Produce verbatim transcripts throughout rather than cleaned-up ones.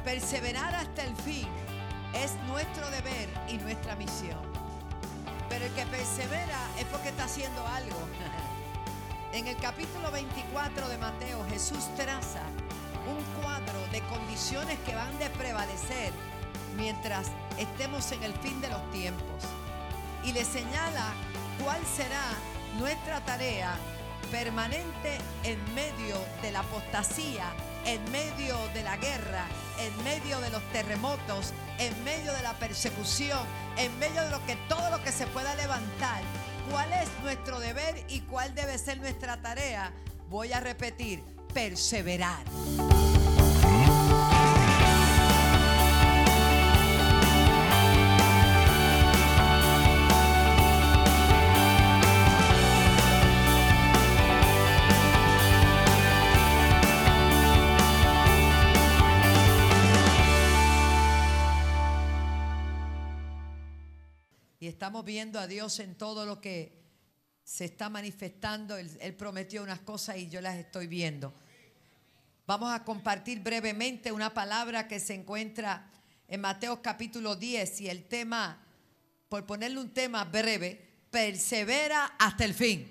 Perseverar hasta el fin es nuestro deber y nuestra misión. Pero el que persevera es porque está haciendo algo. En el capítulo veinticuatro de Mateo, Jesús traza un cuadro de condiciones que van de prevalecer mientras estemos en el fin de los tiempos. Y le señala cuál será nuestra tarea permanente en medio de la apostasía, en medio de la guerra, en medio de los terremotos, en medio de la persecución, en medio de lo que todo lo que se pueda levantar. ¿Cuál es nuestro deber y cuál debe ser nuestra tarea? Voy a repetir: perseverar. Y estamos viendo a Dios en todo lo que se está manifestando. Él, Él prometió unas cosas y yo las estoy viendo. Vamos a compartir brevemente una palabra que se encuentra en Mateo capítulo diez. Y el tema, por ponerle un tema breve, persevera hasta el fin.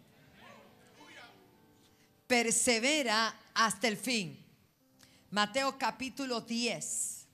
Persevera hasta el fin. Mateo capítulo diez.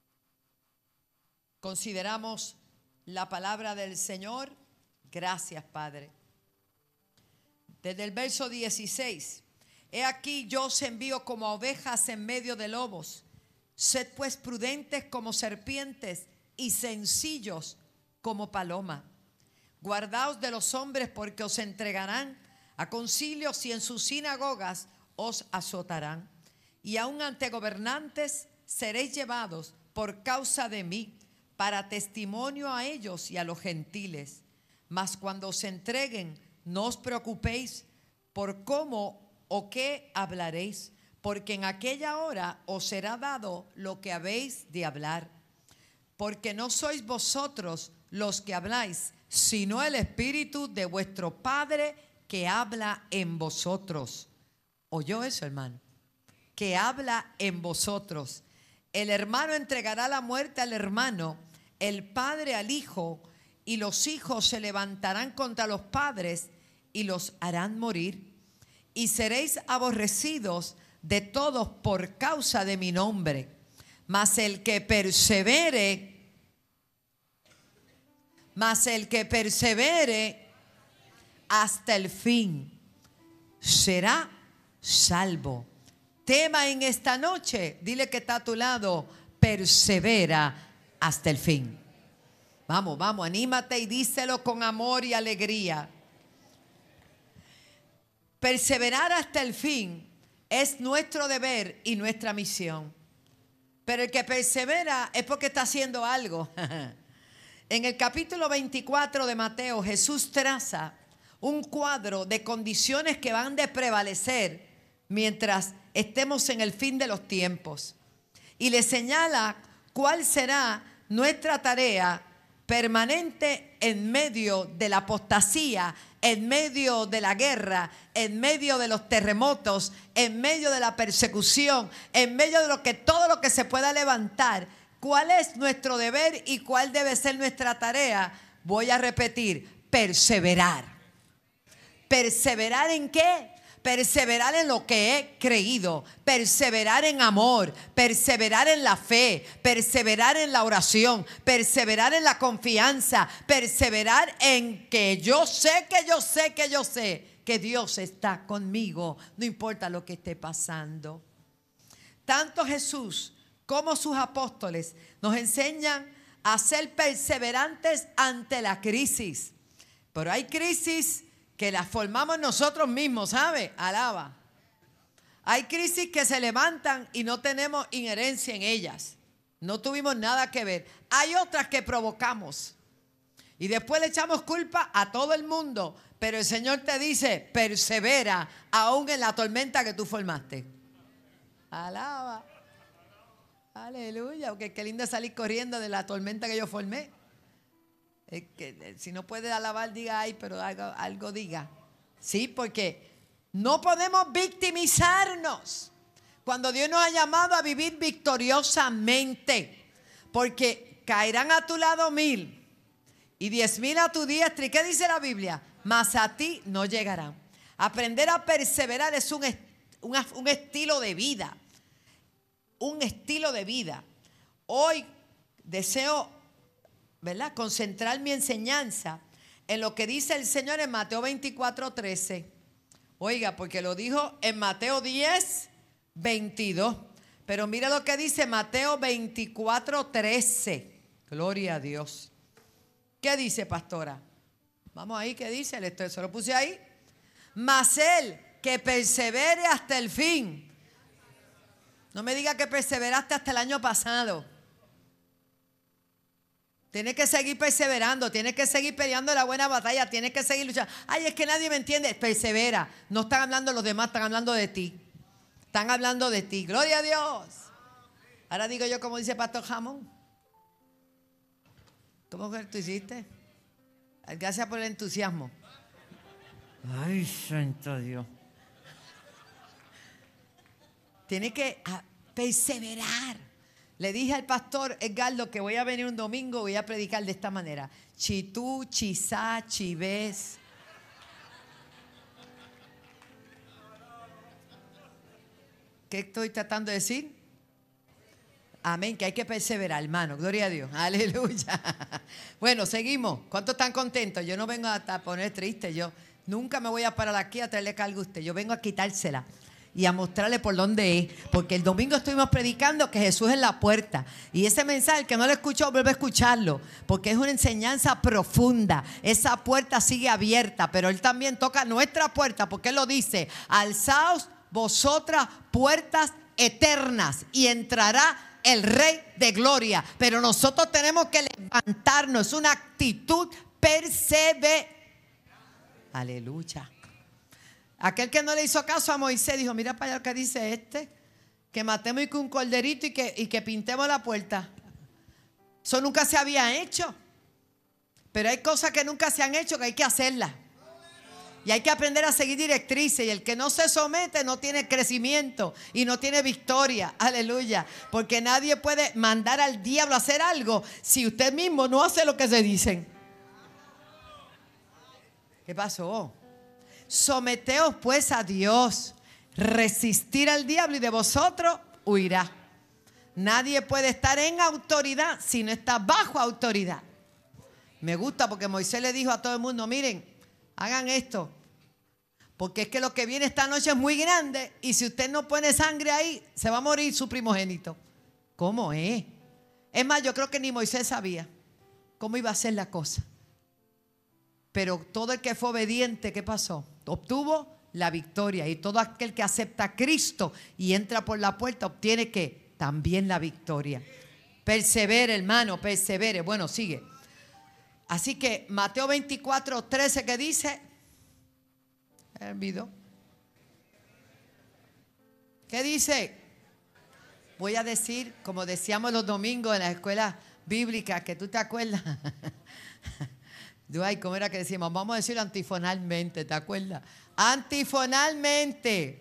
Consideramos la palabra del Señor. Gracias, Padre. Desde el verso dieciséis. He aquí yo os envío como ovejas en medio de lobos. Sed pues prudentes como serpientes y sencillos como paloma. Guardaos de los hombres, porque os entregarán a concilios y en sus sinagogas os azotarán. Y aun ante gobernantes seréis llevados por causa de mí, para testimonio a ellos y a los gentiles. Mas cuando os entreguen, no os preocupéis por cómo o qué hablaréis, porque en aquella hora os será dado lo que habéis de hablar. Porque no sois vosotros los que habláis, sino el Espíritu de vuestro Padre que habla en vosotros. ¿Oyó eso, hermano? Que habla en vosotros. El hermano entregará la muerte al hermano, el padre al hijo, y los hijos se levantarán contra los padres y los harán morir. Y seréis aborrecidos de todos por causa de mi nombre. Mas el que persevere, mas el que persevere hasta el fin será salvo. Tema en esta noche, dile que está a tu lado: persevera hasta el fin. Vamos, vamos, anímate y díselo con amor y alegría. Perseverar hasta el fin es nuestro deber y nuestra misión. Pero el que persevera es porque está haciendo algo. En el capítulo veinticuatro de Mateo, Jesús traza un cuadro de condiciones que van de prevalecer mientras estemos en el fin de los tiempos. Y le señala cuál será nuestra tarea permanente en medio de la apostasía, en medio de la guerra, en medio de los terremotos, en medio de la persecución, en medio de lo que todo lo que se pueda levantar. ¿Cuál es nuestro deber y cuál debe ser nuestra tarea? Voy a repetir: perseverar. ¿Perseverar en qué? Perseverar en lo que he creído, perseverar en amor, perseverar en la fe, perseverar en la oración, perseverar en la confianza, perseverar en que yo sé, que yo sé, que yo sé que Dios está conmigo, no importa lo que esté pasando. Tanto Jesús como sus apóstoles nos enseñan a ser perseverantes ante la crisis. Pero hay crisis que las formamos nosotros mismos, ¿sabe? Alaba. Hay crisis que se levantan y no tenemos injerencia en ellas. No tuvimos nada que ver. Hay otras que provocamos. Y después le echamos culpa a todo el mundo. Pero el Señor te dice: persevera aún en la tormenta que tú formaste. Alaba. Aleluya. Porque qué lindo es salir corriendo de la tormenta que yo formé. Es que, si no puede alabar, diga ay, pero algo, algo diga. Sí, porque no podemos victimizarnos. Cuando Dios nos ha llamado a vivir victoriosamente. Porque caerán a tu lado mil y diez mil a tu diestra. ¿Y qué dice la Biblia? Mas a ti no llegarán. Aprender a perseverar es un, un, un estilo de vida. Un estilo de vida. Hoy deseo, ¿verdad?, concentrar mi enseñanza en lo que dice el Señor en Mateo veinticuatro, trece. Oiga, porque lo dijo en Mateo diez, veintidós. Pero mira lo que dice Mateo veinticuatro, trece. Gloria a Dios. ¿Qué dice, pastora? Vamos ahí, ¿qué dice? Se lo puse ahí. Mas él que persevere hasta el fin. No me diga que perseveraste hasta el año pasado. Tienes que seguir perseverando, tienes que seguir peleando la buena batalla, tienes que seguir luchando. Ay, es que nadie me entiende. Persevera. No están hablando los demás, están hablando de ti. Están hablando de ti. Gloria a Dios. Ahora digo yo como dice Pastor Jamón. ¿Cómo que tú hiciste? Gracias por el entusiasmo. Ay, santo Dios. Tienes que perseverar. Le dije al pastor Edgardo que voy a venir un domingo, voy a predicar de esta manera. Chitú, chisá, chivés. ¿Qué estoy tratando de decir? Amén, que hay que perseverar, hermano. Gloria a Dios. Aleluya. Bueno, seguimos. ¿Cuántos están contentos? Yo no vengo a poner triste. Yo nunca me voy a parar aquí a traerle carga a usted. Yo vengo a quitársela y a mostrarle por dónde es. Porque el domingo estuvimos predicando que Jesús es la puerta. Y ese mensaje, el que no lo escuchó, vuelve a escucharlo. Porque es una enseñanza profunda. Esa puerta sigue abierta. Pero Él también toca nuestra puerta. Porque Él lo dice: alzaos vosotras puertas eternas y entrará el Rey de Gloria. Pero nosotros tenemos que levantarnos. Es una actitud perseverante. Aleluya. Aquel que no le hizo caso a Moisés dijo: mira para allá lo que dice este, que matemos y que un corderito y que, y que pintemos la puerta. Eso nunca se había hecho. Pero hay cosas que nunca se han hecho que hay que hacerlas. Y hay que aprender a seguir directrices. Y el que no se somete no tiene crecimiento y no tiene victoria. Aleluya. Porque nadie puede mandar al diablo a hacer algo si usted mismo no hace lo que se dicen. ¿Qué pasó? Someteos pues a Dios. Resistir al diablo y de vosotros huirá. Nadie puede estar en autoridad si no está bajo autoridad. Me gusta porque Moisés le dijo a todo el mundo: miren, hagan esto, porque es que lo que viene esta noche es muy grande y si usted no pone sangre ahí, se va a morir su primogénito. ¿Cómo es? Es más, yo creo que ni Moisés sabía cómo iba a ser la cosa. Pero todo el que fue obediente, ¿qué pasó? Obtuvo la victoria. Y todo aquel que acepta a Cristo y entra por la puerta obtiene ¿qué? También la victoria. Persevere, hermano, persevere. Bueno, sigue. Así que Mateo veinticuatro, trece, ¿qué dice? ¿Me olvidó? ¿Qué dice? Voy a decir, como decíamos los domingos en la escuela bíblica, que tú te acuerdas. Ay, ¿cómo era que decíamos? Vamos a decirlo antifonalmente, ¿te acuerdas? Antifonalmente.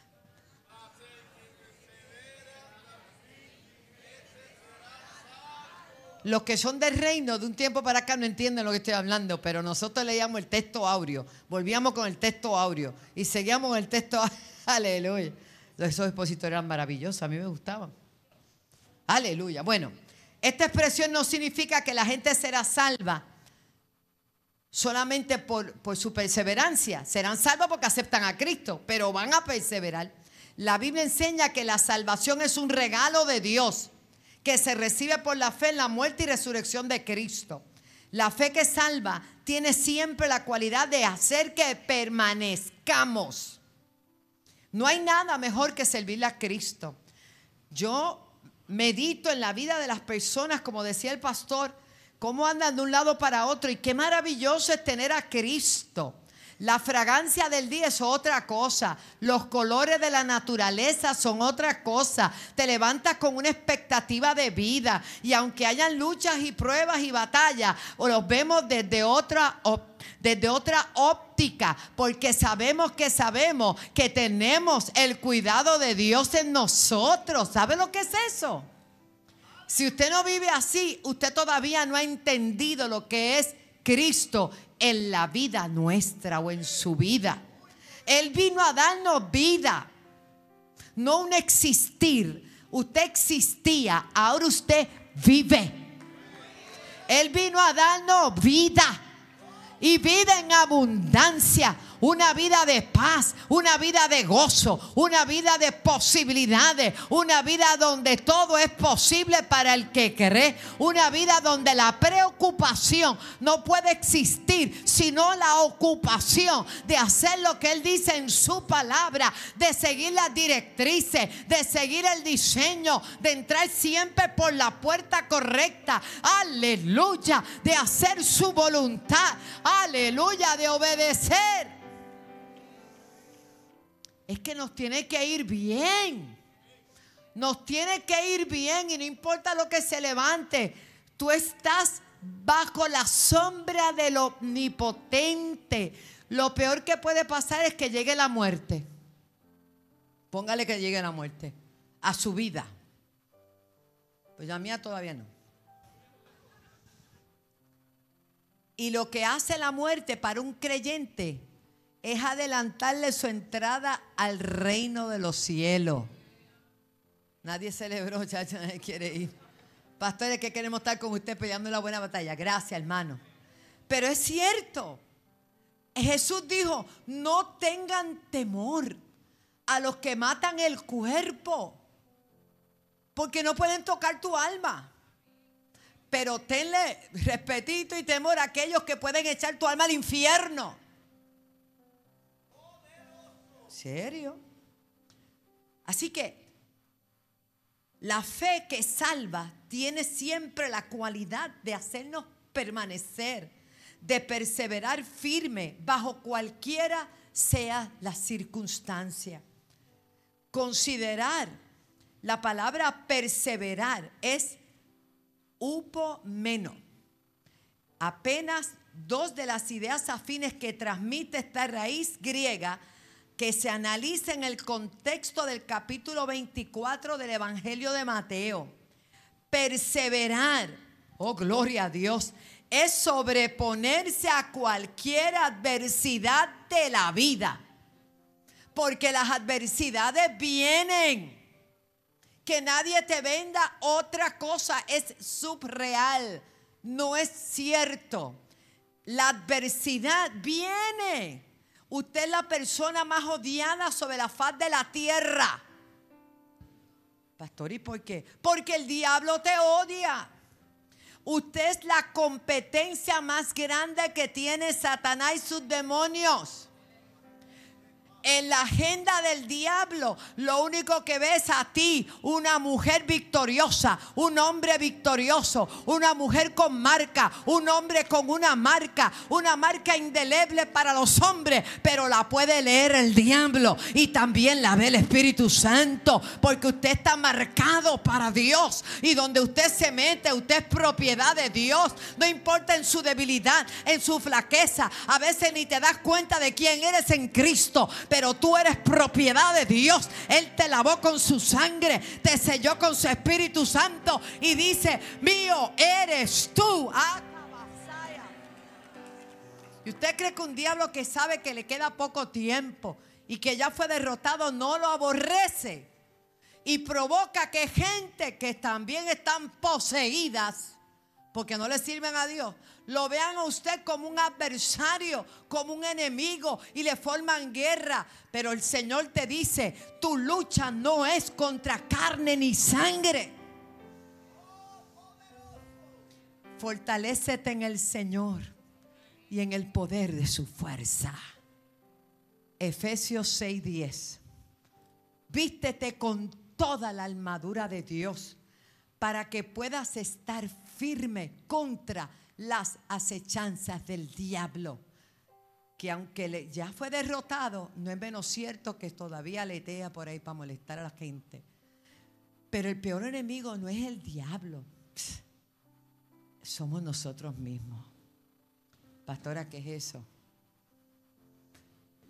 Los que son del reino de un tiempo para acá no entienden lo que estoy hablando, pero nosotros leíamos el texto áureo, volvíamos con el texto áureo y seguíamos con el texto. Aleluya. Esos expositores eran maravillosos, a mí me gustaban. Aleluya. Bueno, esta expresión no significa que la gente será salva solamente por, por su perseverancia. Serán salvos porque aceptan a Cristo, pero van a perseverar. La Biblia enseña que la salvación es un regalo de Dios que se recibe por la fe en la muerte y resurrección de Cristo. La fe que salva tiene siempre la cualidad de hacer que permanezcamos. No hay nada mejor que servirle a Cristo. Yo medito en la vida de las personas, como decía el pastor, cómo andan de un lado para otro, y qué maravilloso es tener a Cristo. La fragancia del día es otra cosa. Los colores de la naturaleza son otra cosa. Te levantas con una expectativa de vida. Y aunque hayan luchas y pruebas y batallas, o los vemos desde otra, desde otra óptica óptica, porque sabemos que sabemos que tenemos el cuidado de Dios en nosotros. ¿Sabe lo que es eso? Si usted no vive así, usted todavía no ha entendido lo que es Cristo en la vida nuestra o en su vida. Él vino a darnos vida, no un existir. Usted existía, ahora usted vive. Él vino a darnos vida y vida en abundancia. Una vida de paz, una vida de gozo, una vida de posibilidades, una vida donde todo es posible para el que cree, una vida donde la preocupación no puede existir, sino la ocupación de hacer lo que Él dice en su palabra, de seguir las directrices, de seguir el diseño, de entrar siempre por la puerta correcta, aleluya, de hacer su voluntad, aleluya, de obedecer. Es que nos tiene que ir bien. Nos tiene que ir bien y no importa lo que se levante. Tú estás bajo la sombra del omnipotente. Lo peor que puede pasar es que llegue la muerte. Póngale que llegue la muerte a su vida. Pues la mía todavía no. Y lo que hace la muerte para un creyente es adelantarle su entrada al reino de los cielos. Nadie celebró, chacha, nadie quiere ir. Pastores, que queremos estar con usted peleando la buena batalla. Gracias, hermano. Pero es cierto. Jesús dijo, no tengan temor a los que matan el cuerpo, porque no pueden tocar tu alma. Pero tenle respetito y temor a aquellos que pueden echar tu alma al infierno. ¿Serio? Así que la fe que salva tiene siempre la cualidad de hacernos permanecer, de perseverar firme bajo cualquiera sea la circunstancia. Considerar, la palabra perseverar es upomeno. Apenas dos de las ideas afines que transmite esta raíz griega que se analiza en el contexto del capítulo veinticuatro del Evangelio de Mateo. Perseverar, oh gloria a Dios, es sobreponerse a cualquier adversidad de la vida. Porque las adversidades vienen. Que nadie te venda otra cosa, es subreal, no es cierto. La adversidad viene. Usted es la persona más odiada sobre la faz de la tierra. Pastor, ¿y por qué? Porque el diablo te odia. Usted es la competencia más grande que tiene Satanás y sus demonios. En la agenda del diablo, lo único que ves a ti, una mujer victoriosa, un hombre victorioso, una mujer con marca, un hombre con una marca, una marca indeleble para los hombres, pero la puede leer el diablo y también la ve el Espíritu Santo, porque usted está marcado para Dios y donde usted se mete, usted es propiedad de Dios. No importa en su debilidad, en su flaqueza, a veces ni te das cuenta de quién eres en Cristo. Pero tú eres propiedad de Dios. Él te lavó con su sangre, te selló con su Espíritu Santo y dice, mío eres tú. ¿Y usted cree que un diablo que sabe que le queda poco tiempo y que ya fue derrotado no lo aborrece? Y provoca que gente que también están poseídas porque no le sirven a Dios, lo vean a usted como un adversario, como un enemigo y le forman guerra. Pero el Señor te dice, tu lucha no es contra carne ni sangre. Fortalécete en el Señor y en el poder de su fuerza. Efesios seis diez. Vístete con toda la armadura de Dios para que puedas estar firme contra las acechanzas del diablo, que aunque le, ya fue derrotado, no es menos cierto que todavía aletea por ahí para molestar a la gente. Pero el peor enemigo no es el diablo, Pss, somos nosotros mismos. Pastora, ¿qué es eso?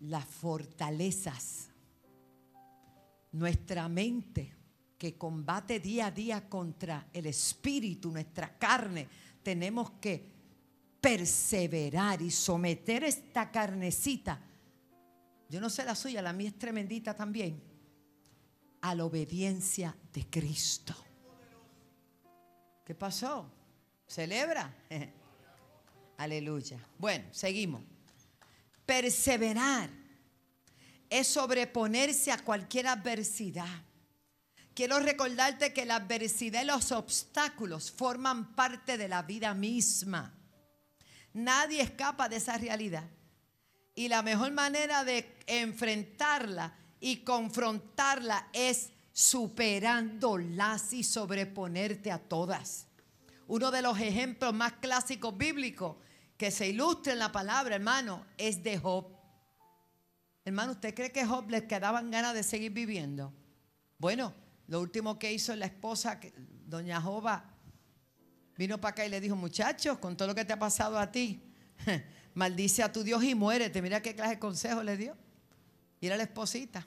las fortalezas, nuestra mente que combate día a día contra el espíritu, nuestra carne, tenemos que perseverar y someter esta carnecita. Yo no sé la suya, la mía es tremendita también, a la obediencia de Cristo. ¿Qué pasó? ¿Celebra? Aleluya. Bueno, seguimos. Perseverar es sobreponerse a cualquier adversidad. Quiero recordarte que la adversidad y los obstáculos forman parte de la vida misma. Nadie escapa de esa realidad. Y la mejor manera de enfrentarla y confrontarla es superándolas y sobreponerte a todas. Uno de los ejemplos más clásicos bíblicos que se ilustra en la palabra, hermano, es de Job. Hermano, ¿usted cree que a Job le quedaban ganas de seguir viviendo? Bueno, lo último que hizo la esposa, doña Joba, vino para acá y le dijo: muchachos, con todo lo que te ha pasado a ti, maldice a tu Dios y muérete. Mira qué clase de consejo le dio. Y era la esposita.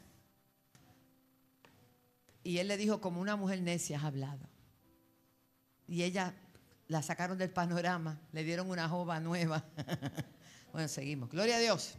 Y él le dijo: como una mujer necia has hablado. Y ella la sacaron del panorama, le dieron una Joba nueva. Bueno, seguimos. Gloria a Dios.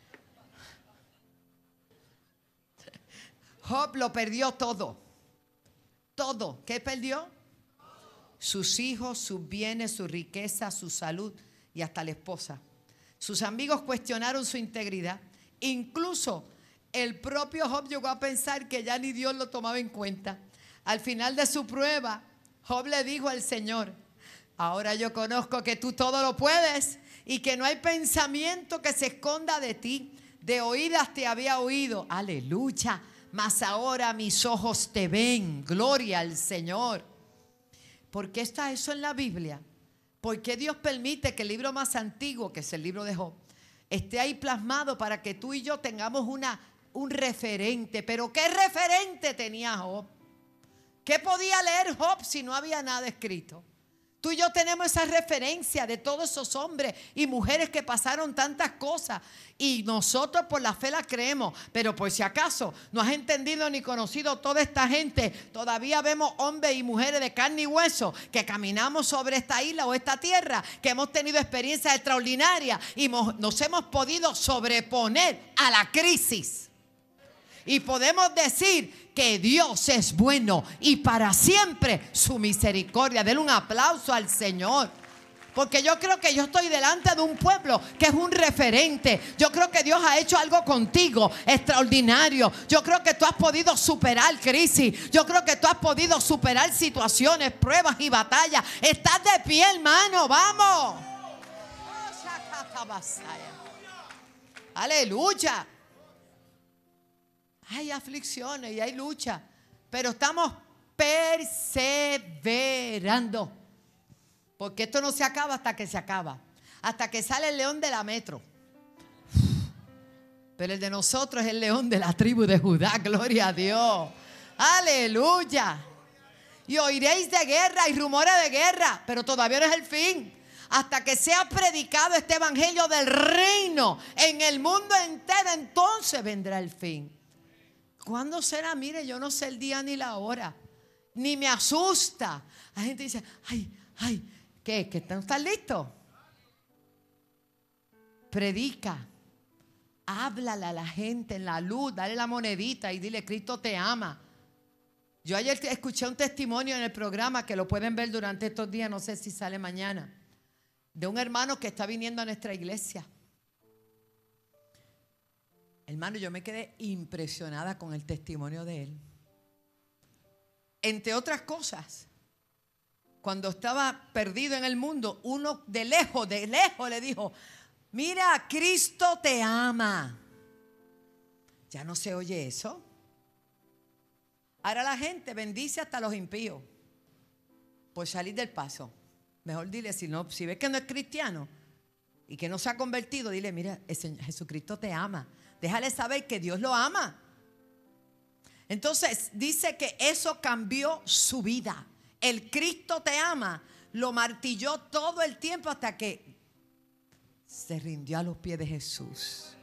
Job lo perdió todo. Todo. ¿Qué perdió? Sus hijos, sus bienes, su riqueza, su salud y hasta la esposa. Sus amigos cuestionaron su integridad. Incluso el propio Job llegó a pensar que ya ni Dios lo tomaba en cuenta. Al final de su prueba, Job le dijo al Señor: ahora yo conozco que tú todo lo puedes y que no hay pensamiento que se esconda de ti. De oídas te había oído. Aleluya. Mas ahora mis ojos te ven. Gloria al Señor. ¿Por qué está eso en la Biblia? ¿Por qué Dios permite que el libro más antiguo, que es el libro de Job, esté ahí plasmado para que tú y yo tengamos una, un referente? Pero ¿qué referente tenía Job? ¿Qué podía leer Job si no había nada escrito? Tú y yo tenemos esa referencia de todos esos hombres y mujeres que pasaron tantas cosas, y nosotros por la fe la creemos. Pero por si acaso no has entendido ni conocido toda esta gente, todavía vemos hombres y mujeres de carne y hueso que caminamos sobre esta isla o esta tierra, que hemos tenido experiencias extraordinarias y nos hemos podido sobreponer a la crisis. Y podemos decir que Dios es bueno y para siempre su misericordia. Denle un aplauso al Señor. Porque yo creo que yo estoy delante de un pueblo que es un referente. Yo creo que Dios ha hecho algo contigo extraordinario. Yo creo que tú has podido superar crisis. Yo creo que tú has podido superar situaciones, pruebas y batallas. Estás de pie, hermano. Vamos. Aleluya. Hay aflicciones y hay lucha, pero estamos perseverando. Porque esto no se acaba hasta que se acaba. Hasta que sale el león de la metro. Pero el de nosotros es el león de la tribu de Judá. Gloria a Dios. Aleluya. Y oiréis de guerra y rumores de guerra, pero todavía no es el fin. Hasta que sea predicado este evangelio del reino en el mundo entero, entonces vendrá el fin. ¿Cuándo será? Mire, yo no sé el día ni la hora. Ni me asusta. La gente dice: ay, ay, ¿qué? ¿Que no estás listo? Predica. Háblale a la gente en la luz. Dale la monedita y dile: Cristo te ama. Yo ayer escuché un testimonio en el programa que lo pueden ver durante estos días, no sé si sale mañana, de un hermano que está viniendo a nuestra iglesia. Hermano, yo me quedé impresionada con el testimonio de él. Entre otras cosas, cuando estaba perdido en el mundo, uno de lejos, de lejos le dijo: mira, Cristo te ama. ¿Ya no se oye eso? Ahora la gente bendice hasta los impíos por salir del paso. Mejor dile, si no, si ves que no es cristiano y que no se ha convertido, dile: mira, Jesucristo te ama. Déjale saber que Dios lo ama. Entonces dice que eso cambió su vida. El Cristo te ama lo martilló todo el tiempo hasta que se rindió a los pies de Jesús.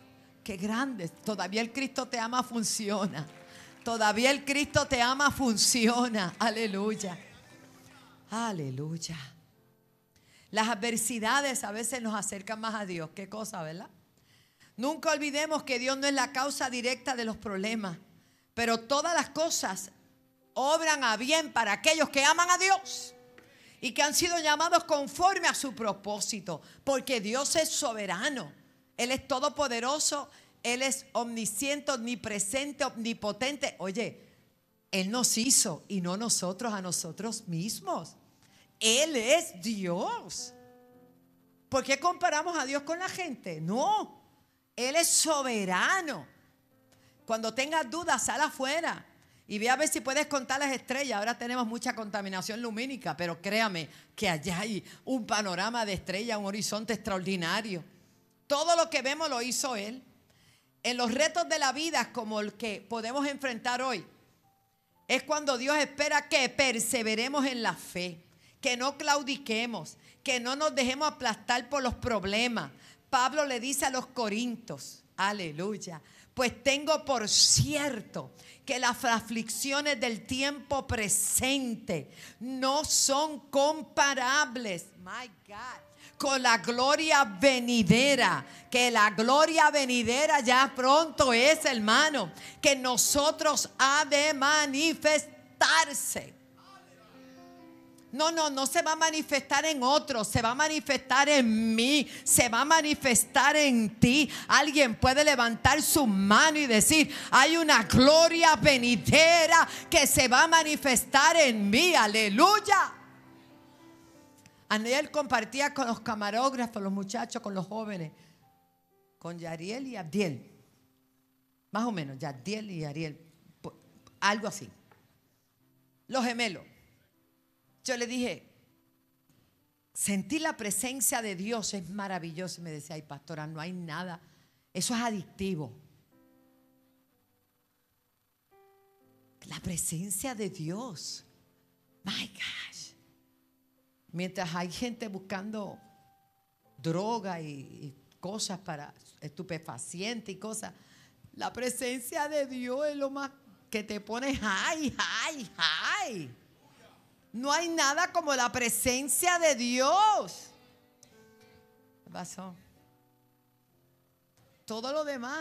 qué grande. Todavía el Cristo te ama, funciona. Todavía el Cristo te ama, funciona. Aleluya. Aleluya. Las adversidades a veces nos acercan más a Dios. Qué cosa, ¿verdad? Nunca olvidemos que Dios no es la causa directa de los problemas, pero todas las cosas obran a bien para aquellos que aman a Dios y que han sido llamados conforme a su propósito, porque Dios es soberano. Él es todopoderoso, Él es omnisciente, omnipresente, omnipotente. Oye, Él nos hizo y no nosotros a nosotros mismos. Él es Dios. ¿Por qué comparamos a Dios con la gente? No. Él es soberano. Cuando tengas dudas, sal afuera y ve a ver si puedes contar las estrellas. Ahora tenemos mucha contaminación lumínica, pero créame que allá hay un panorama de estrellas, un horizonte extraordinario. Todo lo que vemos lo hizo Él. En los retos de la vida como el que podemos enfrentar hoy, es cuando Dios espera que perseveremos en la fe, que no claudiquemos, que no nos dejemos aplastar por los problemas. Pablo le dice a los corintios, aleluya, pues tengo por cierto que las aflicciones del tiempo presente no son comparables, my God, con la gloria venidera, que la gloria venidera ya pronto es, hermano, que en nosotros ha de manifestarse. No, no, no se va a manifestar en otros, se va a manifestar en mí, se va a manifestar en ti. Alguien puede levantar su mano y decir, hay una gloria venidera que se va a manifestar en mí, aleluya. Aniel compartía con los camarógrafos, los muchachos, con los jóvenes, con Yariel y Abdiel, más o menos, Yadiel y Ariel, algo así, los gemelos. Yo le dije, sentir la presencia de Dios es maravilloso. Y me decía, ay pastora, no hay nada, eso es adictivo. La presencia de Dios, my gosh. Mientras hay gente buscando droga y, y cosas para estupefacientes y cosas, la presencia de Dios es lo más que te pone high, high, high. No hay nada como la presencia de Dios. ¿Qué pasó? Todo lo demás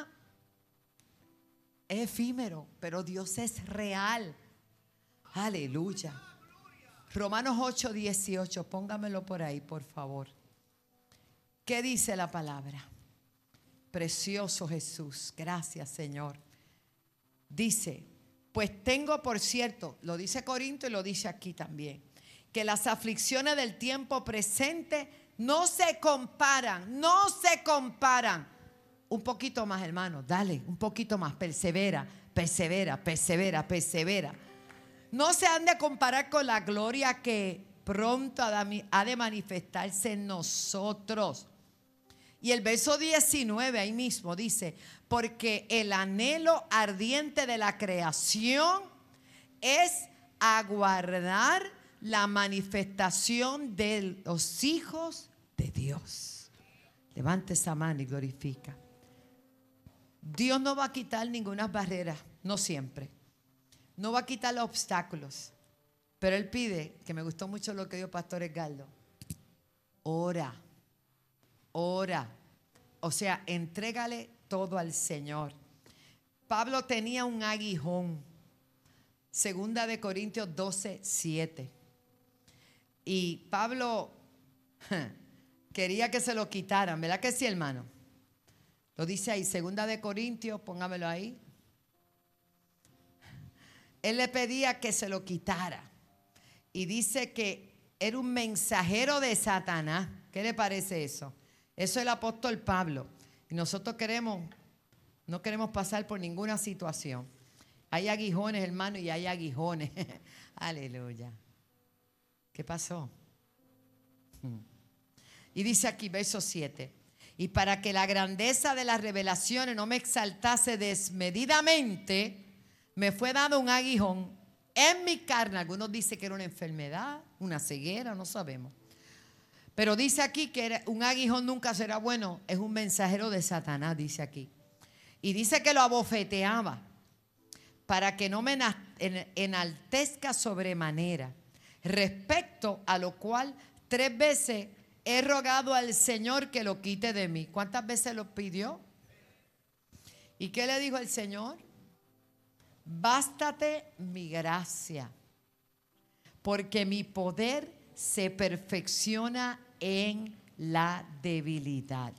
es efímero, pero Dios es real. Aleluya. Romanos ocho, dieciocho, póngamelo por ahí, por favor. ¿Qué dice la palabra? Precioso Jesús, gracias Señor. Dice, pues tengo por cierto, lo dice Corinto y lo dice aquí también, que las aflicciones del tiempo presente no se comparan, no se comparan. Un poquito más, hermano, dale, un poquito más, persevera, persevera, persevera, persevera. No se han de comparar con la gloria que pronto ha de manifestarse en nosotros. Y el verso diecinueve ahí mismo dice, porque el anhelo ardiente de la creación es aguardar la manifestación de los hijos de Dios. Levante esa mano y glorifica. Dios no va a quitar ninguna barrera, no siempre. No va a quitar los obstáculos. Pero Él pide, que me gustó mucho lo que dijo Pastor Edgardo, ora, ora. O sea, entrégale todo al Señor. Pablo tenía un aguijón. Segunda de Corintios doce, siete. Y Pablo quería que se lo quitaran, ¿verdad que sí, hermano? Lo dice ahí, segunda de Corintios, póngamelo ahí. Él le pedía que se lo quitara. Y dice que era un mensajero de Satanás. ¿Qué le parece eso? Eso es el apóstol Pablo. Y nosotros queremos, no queremos pasar por ninguna situación. Hay aguijones, hermano, y hay aguijones. Aleluya. ¿Qué pasó? Y dice aquí, verso siete. Y para que la grandeza de las revelaciones no me exaltase desmedidamente, me fue dado un aguijón en mi carne. Algunos dicen que era una enfermedad, una ceguera, no sabemos. Pero dice aquí que un aguijón nunca será bueno. Es un mensajero de Satanás, dice aquí. Y dice que lo abofeteaba para que no me enaltezca sobremanera, respecto a lo cual tres veces he rogado al Señor que lo quite de mí. ¿Cuántas veces lo pidió? ¿Y qué le dijo el Señor? Bástate mi gracia, porque mi poder se perfecciona en la debilidad.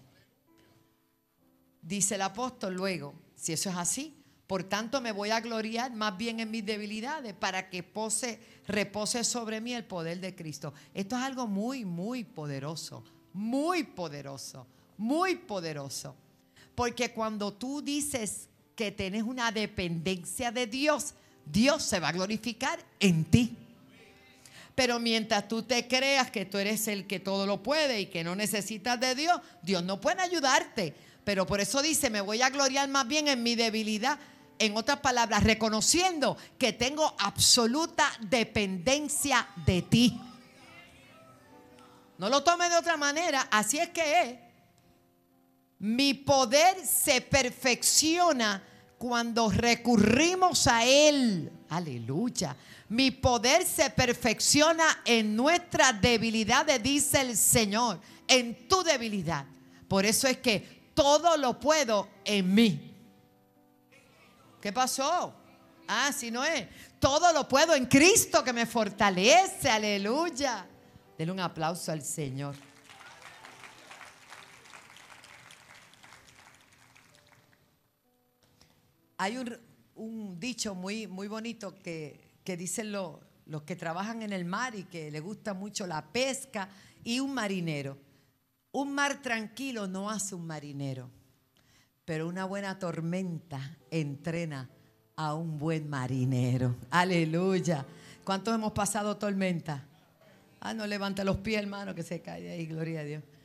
Dice el apóstol luego, si eso es así, por tanto me voy a gloriar más bien en mis debilidades para que pose, repose sobre mí el poder de Cristo. Esto es algo muy, muy poderoso, muy poderoso, muy poderoso. Porque cuando tú dices que tienes una dependencia de Dios, Dios se va a glorificar en ti. Pero mientras tú te creas que tú eres el que todo lo puede y que no necesitas de Dios, Dios no puede ayudarte. Pero por eso dice, me voy a gloriar más bien en mi debilidad. En otras palabras, reconociendo que tengo absoluta dependencia de ti. No lo tome de otra manera, así es que es. Mi poder se perfecciona cuando recurrimos a Él. Aleluya. Mi poder se perfecciona en nuestras debilidades, dice el Señor, en tu debilidad. Por eso es que todo lo puedo en mí. ¿Qué pasó? Ah, si no es. Todo lo puedo en Cristo que me fortalece. Aleluya. Denle un aplauso al Señor. Hay un, un dicho muy, muy bonito que, que dicen los, los que trabajan en el mar y que les gusta mucho la pesca y un marinero. Un mar tranquilo no hace un marinero, pero una buena tormenta entrena a un buen marinero. Aleluya. ¿Cuántos hemos pasado tormenta? Ah, no levante los pies, hermano, que se cae de ahí, gloria a Dios.